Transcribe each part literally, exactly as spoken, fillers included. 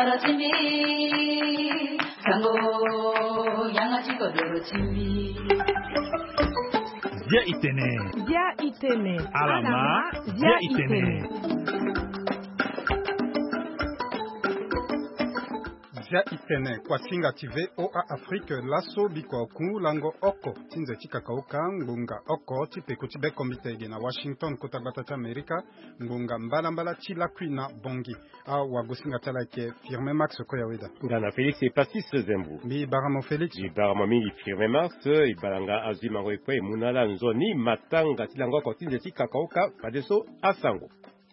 걸어침비 상고 양아치 걸어침비 Zia Itene. Zia Itene. Alama. Zia Itene. Zia Itene kwa singa tive o a Afrique laso biko kungu lango oko tinze chika kauka ngunga oko tipeko tibe komitege na Washington kotabata cha Amerika ngunga mbala mbala chila kwina bongi a wagosinga tala ke firme Max Koyaweda ngana Felix et Pastis Zembu mi baramo Felix mi baramo mingi firme Max e balanga azima ngwe munala nzoni matanga tilango ko tinze chika kauka padeso asango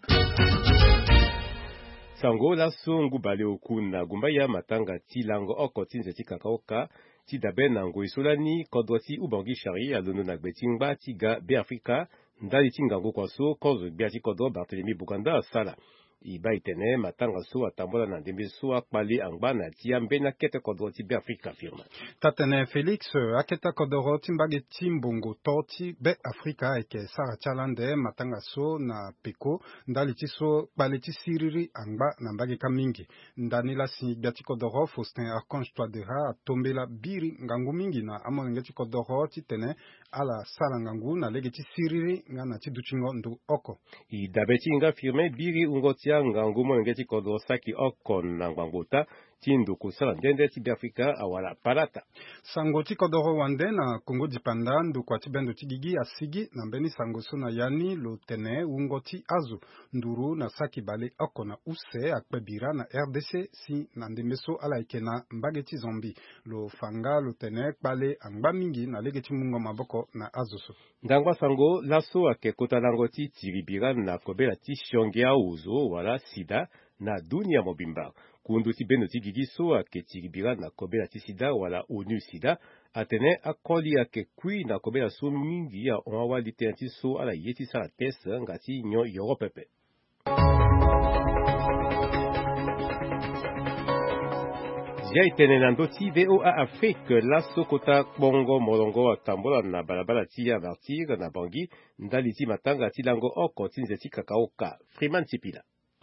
sango la songu bale okuna gumba ya matanga tilango oko tinze tikakaoka tidabe na ngoisolani kodwati ubangi shari alono na gbetingba tiga be Afrika ndali tingango kwaso kozo biati kodo Barthélemy Buganda sala iba itene matanga so atambola na ndembe so akpali angba na tiambe na kete kodwati be Afrika firma tatene Felix aketa kodoro timbage timbongo toti be Afrika eke sara chalande matanga so na peko ndali tiso bale tisiriri angba na mbage kamingi ndani la si biati kodoro Faustin Archange Touadéra tombela biri ngangu mingi na amonenge ti kodoro titene ala sala ngangu na lege tisiriri ngana tiduchingo ndu oko idabe tinga firme biri ungoti ngangu monengeti kodo saki okon na ngwangota tindu kusala ndende ti Afrika awala palata sango ti kodoro wande na Kongo dipanda ndu kwa tibendo tigigi asigi na mbeni sango suna yani lo tene ungoti azu nduru na saki bale oko na use akpebira na R D C si na ndemeso ala ikena mbage ti zombi lo fanga lo tene kpale angba mingi na lege ti mungo maboko na azuso ndangwa sango laso ake kota langoti tiribira na kobela ti shongea uzo wala sida na dunia mobimba kundu ti beno ti gigi so ake tiribira na kobela ti sida wala onu sida atene akoli ake kui na kobela so mingi ya onwa liten ti so ala yeti sa tesa ngati nyo Europe. Zia itene nando ti V O A Afrique laso kota bongo molongo atambola na balabala ti ya Martyr na Bangui ndali ti matanga ti lango oko tinze ti kakaoka Freeman Tipila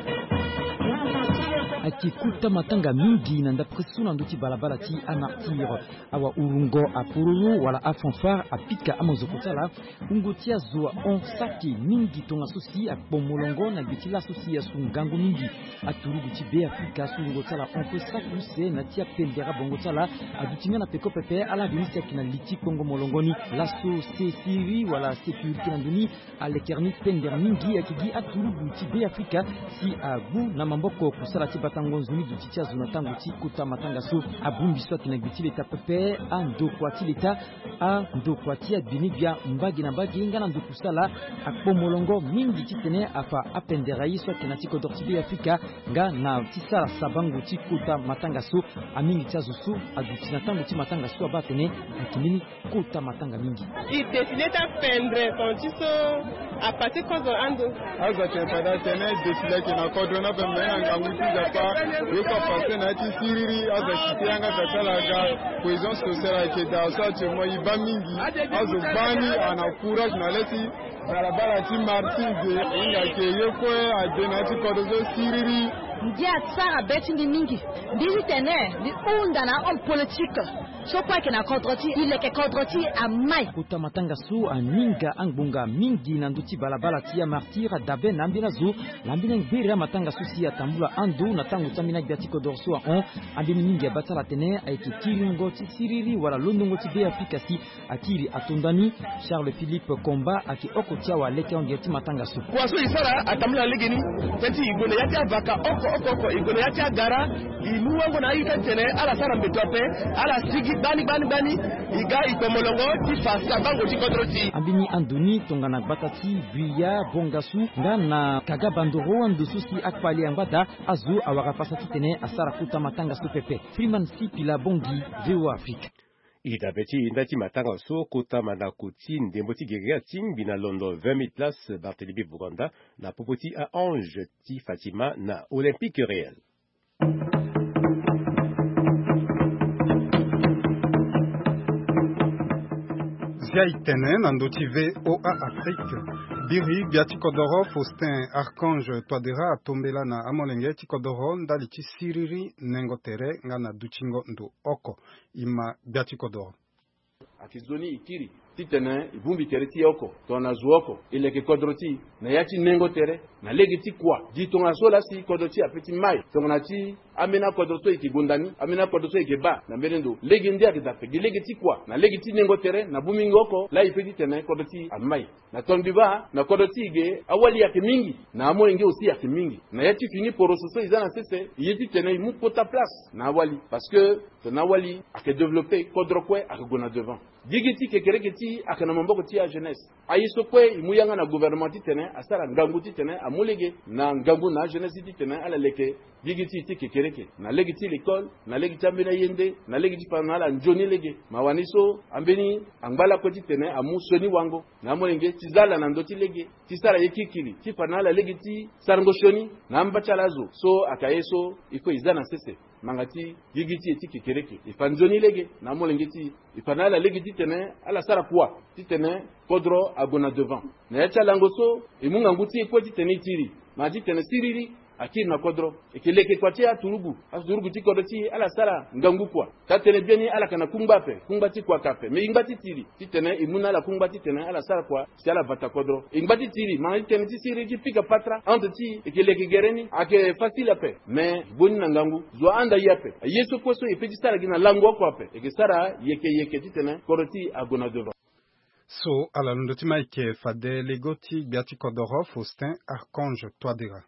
akikuta matanga mingi na ndapresu na nduti balabala ti Martyr awa urungo apururu wala afanfar apika amozokotala ungoti azwa on saki mingi tonga sosi akpomolongo na bitila sosi ya sungango mingi aturugu ti be Afrika sungotala on pe saki se na ti apendera bongotala adutinga na peko pepe ala binisi akina liti kongo molongoni laso se siri wala sécurité na nduni alekerni pender mingi akigi aturugu ti be Afrika si agu na mamboko kusala ti tango nzuni du titia zuna tango ti kota matanga so abumbi so kina biti leta pepe ando kwa ti leta a ndo kwa ti adini bia mbagi na mbagi ngana ndo kusala akpomolongo mingi ti tene afa apendera yi so kina ti kodor ti be Afrika nga na ti sala sabango ti kota matanga so amingi ti azusu aduti na tango ti matanga so abatene akimini kota matanga mingi i desileta pendre ton ti so a partir kozo ando azo te pada tene desile kina kodona be menga ngangu ti japa weka pase na ti siriri aza kiti anga kakala ga cohésion sociale ke da so che mo iba mingi azo bani ana courage na leti barabara ti Martyr de inga ke yeko ade na ti kodozo siriri ndia tsara beti ndi mingi ndiri tene ni unda na on politique so kwa ke na kontroti ile ke kontroti amai kota matanga su aninga angbunga mingi na nduti balabala ti ya Martyr dabe na mbina zu na mbina ngbira matanga su si atambula ando na tango tamina biati kodorso on ambini mingi abatala tene aiki kiringo ti siriri wala londongo ti be Afrika si akiri atondani Charles Philippe Komba aki oko tiawa leke onge ti matanga su kwa so isara atambula legeni tenti igone yati abaka oko oko oko igone yati agara imuwango na ita tene ala sara mbetope ala sigi bani bani bani iga itomolongo ti fasa bango ti kodroti ambini anduni tongana batati buya bongasu ngana kaga bandoro andusu si akpali ambata azu awaka pasati tene asara kuta matanga su pepe Freeman Sipila Bongi V O A Afrique idabeti ndati matanga so kota manakuti ndembo ti geria timbi na Londo vingt mille places Barthélemy Buganda na popoti a Ange ti Fatima na Olympique Réel. Zia itene na ndoti V O A Afrique Biri bia Tikodoro Faustin Archange Twadera atombela na amolenge Tikodoro ndali Siriri nengotere ngana duchingo ndo oko ima bia Tikodoro akizoni ikiri titene ibumbi tereti oko tona zuoko ile ke kodroti na yachi nengo tere na legiti kwa jitonga sola si kodroti apeti mai tona ti amena kodroto ikigundani amena kodroto ikeba na merendo legendi akitape legiti kwa na legiti nengo tere na bumi ngoko la ipeti tene kodroti amai na tondiba na kodroti ige awali yake mingi na amo inge aussi yake mingi na yachi fini porososo izana sese yeti tene imu pota place na awali parce que tona awali ake développer kodrokwe akigona devant digiti kekereketi akana mamboko ti ya jeunesse ayiso kwe imuyanga na gouvernement ti tene asara ngangu ti tene amulege na ngangu na jeunesse ti tene ala leke digiti ti kekereke na legiti l'école na legiti ambena yende na legiti panala njoni lege mawaniso ambeni angbala ko ti tene amu soni wango na molenge tizala na ndoti lege tisara yekikili ti panala legiti sarngo shoni na mbachalazo so akayeso iko izana sese mangati yigiti eti kekereke ifanzoni lege na molengeti ifanala lege titene ala sara kwa titene kodro agona devant na yacha langoso imunga nguti eko titene tiri ma titene siriri akiri na kodro ekeleke kwatia turugu asurugu tikodoti ala sara ngangu kwa tatene bieni ala kana kumbape kumbati kwa kape me ingati tiri titene imuna la kumbati tene ala sara kwa si ala vata kodro ingati tiri ma titene tisiri ti pika patra ante ti ekeleke gereni ake facile pe me boni na ngangu zo anda yape yeso koso epeti sara gina lango kwa pe eke sara yeke yeke titene koroti agona devant so ala ndoti maike fade legoti biati kodoro Faustin Archange Twadera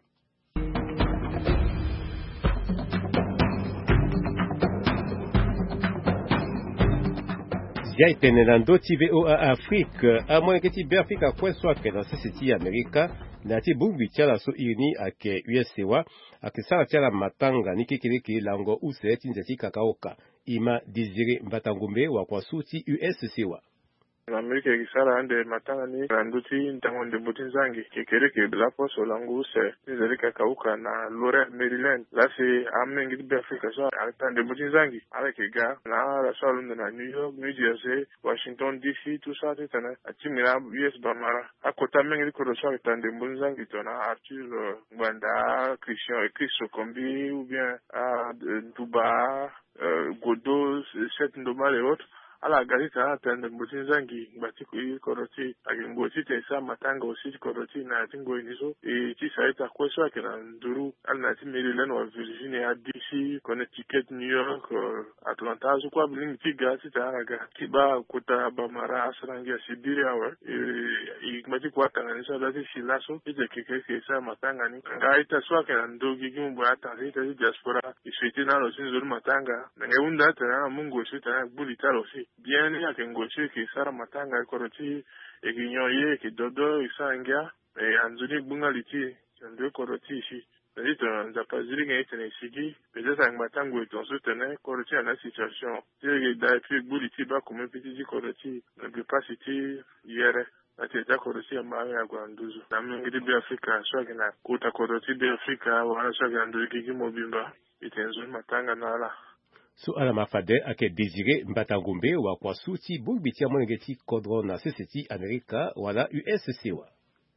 Zia itenenando ti V O A Afrique a mwana keti be Afrika kwen so ake na sisi Amerika na ti bumbi tiala so irini ake U S wa ake sara tiala matanga ni kekireke lango use tinzeti kakaoka ima Désiré Mbatangumbe wa kwa suti U S wa Amerika kisara ande matanga ni randuti ntango ndembuti nzangi kekereke la poso langu se nizalika kauka na Lore Maryland lasi amengi di Afrika so alta ndembuti nzangi ala kega na la salon na New York New Jersey Washington D C tout ça tena atimira U S bamara akota mengi di kodo so alta ndembuti nzangi tona Arthur Ngwanda Christian Christo Kombi ou bien à Duba Godo Seth Ndoma et autres ala garita atende mbuti zangi ngati ku koroti agingoti tesa matanga ositi koroti na tingo iniso e tisaita kweso akena nduru alna timirilen wa Virginia D C Connecticut New York Atlanta zo kwa bling tiga sitaraga kiba kuta bamara asrangi Siberia wa e ngati kwa tanganisa dati silaso ite keke kesa matanga ni ngaita so akena ndogi gimbo atanzita diaspora isiti na lo sinzo matanga ngaunda tana mungu sita bulitalo si bien ya kengoche ki sara matanga koroti e ginyoye ki dodo isangia e anzuni bunga liti ndo koroti shi dito nzapaziri ngene sigi peut-être ang matango eton soutenir koroti na situation je da puis buliti ba comme petit koroti ne peut pas citer hier ati da koroti ambaye ya gwanduzo na mingidi bi Afrika so gina kuta koroti bi Afrika wana so gina ndo kiki mobimba itenzo matanga nala so ala mafade ake Désiré Mbatangumbe wa kwa suti bugbitia monegeti kodro na C C T Amerika wala U S C wa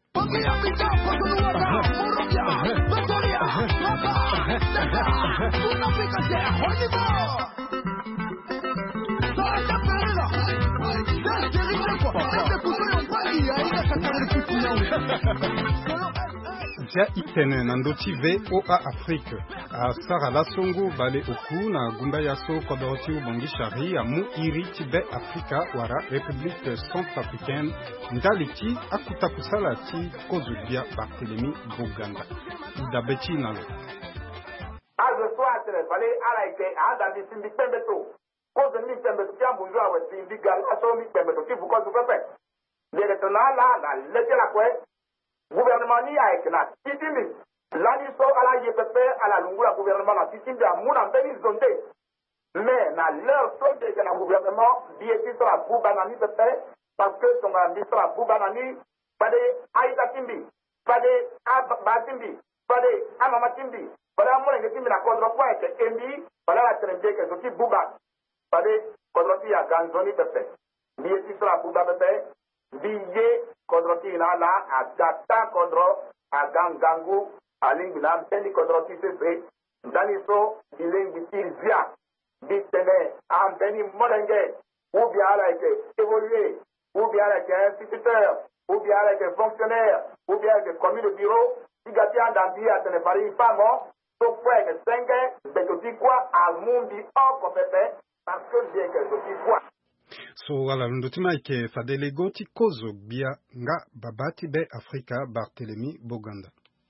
Zia itene na ndoti V O A Afrique a Sara Lasongo bale oku na gumba yaso kodoroti ubongi shari ya mu iri tibe Afrika wara République Centrafricaine ndaliti akuta kusala ti kozubia Barthélemy Boganda idabeti nalo azo swatre bale ala ike ada di simbi pembeto kozo mi pembeto ti ambunjwa we simbi gala so mi pembeto ti buko zupepe lele tonala la lete la kwe gouvernement ni a ekna titimi lani so ala yepepe ala lungula gouvernement na titimi amuna mbeni zonde mais na leur sonde que na gouvernement bieti so la buba na ni pepe parce que son ministre la buba na ni pade aita timbi pade abatimbi pade amama timbi pade amuna ngetimbi na kodro point que embi pade la trembe que zoti buba pade kodro ti ya ganzoni pepe bieti so la buba pepe biye kodroti na la adata kodro agangangu alingina bendi kodroti sese ndani so ilengi tilvia bitene am beni molenge ou bien à la évoluer ou bien à la instituteur ou bien à la fonctionnaire ou bien à la commis de bureau si gatia d'ambi à ne pari pas bon so quoi que cinq de petit quoi à mundi en compétent parce que bien que petit quoi. So wala ndotima ike fadelego ti kozo bia nga babati be Afrika Barthélemy Boganda.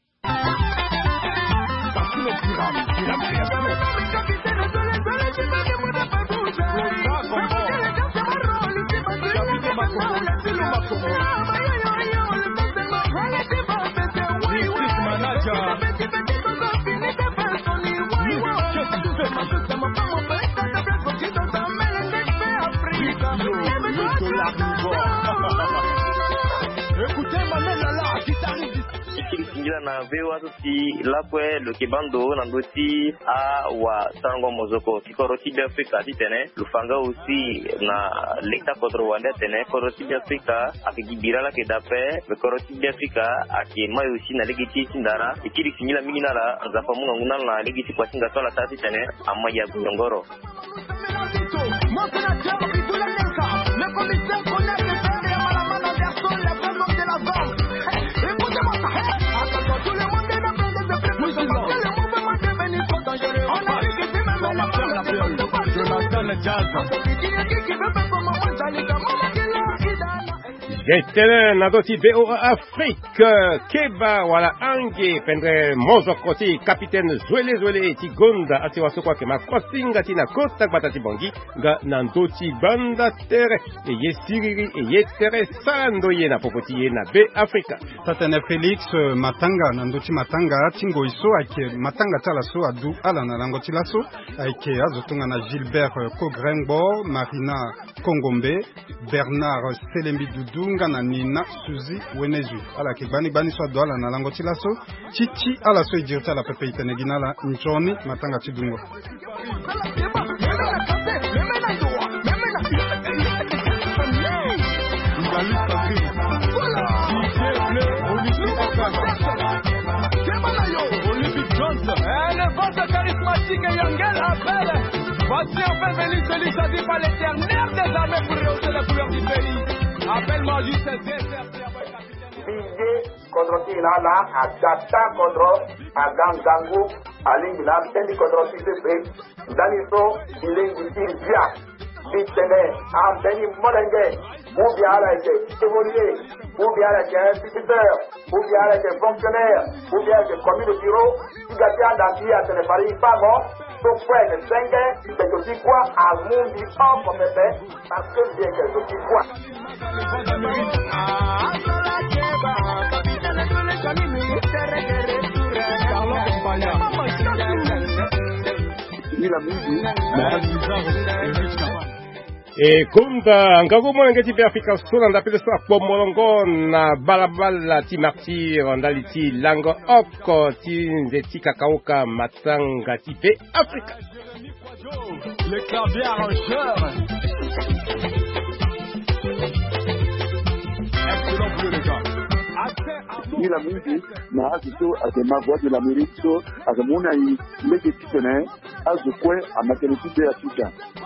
na vewa tuti lakwe lokebando na ndoti a wa sango mozoko kikoroti de Afrika titene lufanga aussi na lekta kodro wanda tene koroti de Afrika akigibira la kedape koroti de Afrika akema aussi na legiti sindara ikiri sinyila minara zafa munga nguna na legiti kwa singa tola tati tene amaya ngoro. Jetele na doti B O A Afrique keba wala ange pendre mozo koti capitaine Zwele Zwele tigonda ati wasokwa ke makosinga tina kota batati bongi ga nandoti banda tere e yesiriri e yetere sando ye na popoti ye na B Africa. Tatene Felix matanga nandoti matanga tingo iso ake matanga tala so adu ala na lango tilaso ake azotunga na Gilbert Kogrengbo, Marina Kongombe, Bernard Selembi Dudu na Nina Suzy Wenezu ala ke bani bani so dola na lango tilaso chichi ala so ejirta la pepe itenegina la njoni matanga tidungo. Le ventre charismatique et Yangel appelle. Voici enfin venu celui choisi par l'éternel des armées pour rehausser les couleurs du pays. Appelle-moi juste un désert. Bije kodroti na la adata kodro agangangu alingi na bendi kodroti sese ndani so ilengi tilvia bitene am beni molenge ou bien à la évoluer ou bien à la instituteur ou bien à la fonctionnaire ou bien à la commis de bureau si gatia d'ambi à ne pari pas bon so quoi que cinq de petit quoi à mundi en compétent parce que bien que petit quoi. E kunda ngago mwana ti Afrika sona ndapele so pomolongo na balabala ti martir ndali ti lango oko ti nzeti kakaoka matanga ti pe Afrika. Le clavier arrangeur. Excellent pour les gars. Ila mingi na azito azema voix de l'Amérique so azamuna i leke titene azukwe amateneti de Afrika.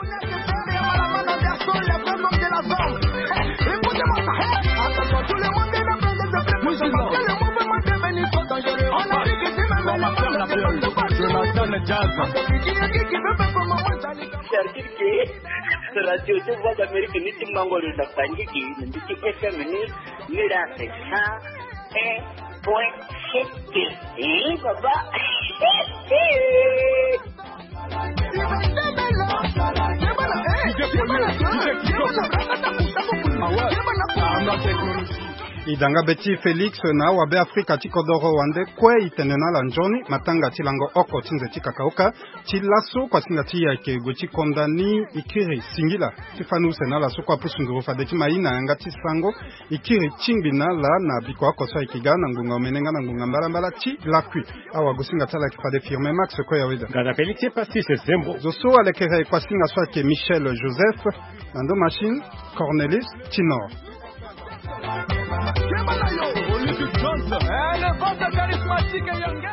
C'est-à-dire que la radio de voix d'Amérique n'est pas encore une affaire qui ne dit que c'est venu miracle ça un point sept et baba idanga beti Felix na wabe Afrika tikodoro wande kwe itenena la njoni matanga tilango oko tinze tikakaoka tilaso kwa singa tia ike gochi kondani ikiri singila tifanu sena la sokwa pusunduru fadeti maina nga tisango ikiri chimbina la na biko ako sa ikiga na ngunga omenenga na ngunga mbala mbala ti lakui awa gosinga tala kifade firme max kwa ya wida gada Felix ye pasi se zembo zoso alekere kwa singa swa ke Michel Joseph nando machine Cornelis Tinor. charismatique Yangel